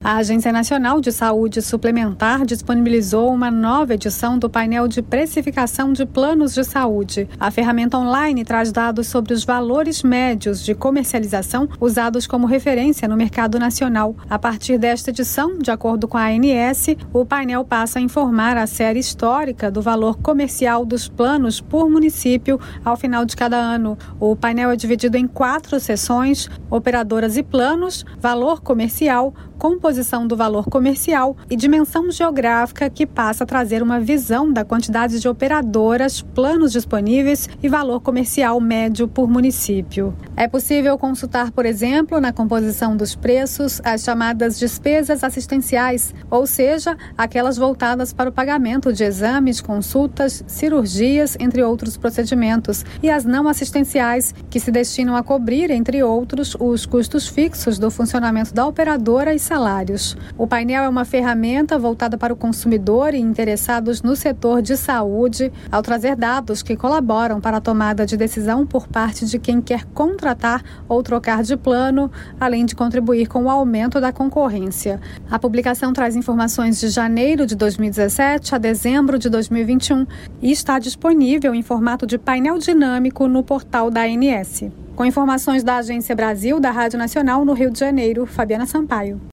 A Agência Nacional de Saúde Suplementar disponibilizou uma nova edição do painel de precificação de planos de saúde. A ferramenta online traz dados sobre os valores médios de comercialização usados como referência no mercado nacional. A partir desta edição, de acordo com a ANS, o painel passa a informar a série histórica do valor comercial dos planos por município ao final de cada ano. O painel é dividido em 4 seções: operadoras e planos, valor comercial, composição do valor comercial e dimensão geográfica, que passa a trazer uma visão da quantidade de operadoras, planos disponíveis e valor comercial médio por município. É possível consultar, por exemplo, na composição dos preços, as chamadas despesas assistenciais, ou seja, aquelas voltadas para o pagamento de exames, consultas, cirurgias, entre outros procedimentos, e as não assistenciais, que se destinam a cobrir, entre outros, os custos fixos do funcionamento da operadora e salários. O painel é uma ferramenta voltada para o consumidor e interessados no setor de saúde, ao trazer dados que colaboram para a tomada de decisão por parte de quem quer contratar ou trocar de plano, além de contribuir com o aumento da concorrência. A publicação traz informações de janeiro de 2017 a dezembro de 2021 e está disponível em formato de painel dinâmico no portal da ANS. Com informações da Agência Brasil, da Rádio Nacional, no Rio de Janeiro, Fabiana Sampaio.